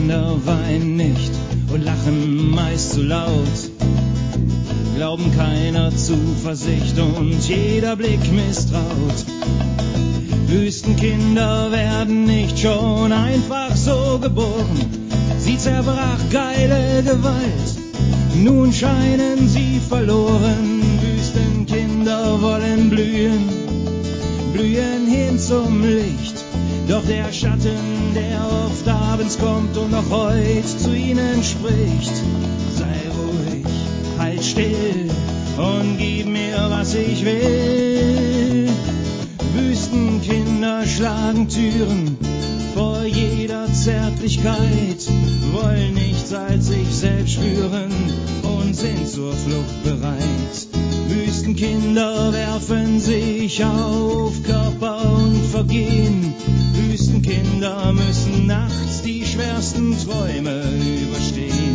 Kinder weinen nicht und lachen meist zu laut, glauben keiner Zuversicht und jeder Blick misstraut. Wüstenkinder werden nicht schon einfach so geboren, sie zerbrach geile Gewalt, nun scheinen sie verloren. Wüstenkinder wollen blühen, blühen hin zum Licht, doch der Schatten, der oft abends kommt und noch heut zu ihnen spricht. Sei ruhig, halt still und gib mir, was ich will. Wüstenkinder schlagen Türen vor jeder Zärtlichkeit, wollen nichts als sich selbst spüren und sind zur Flucht bereit. Wüstenkinder werfen sich auf Körper und vergehen. Wüstenkinder müssen nachts die schwersten Träume überstehen.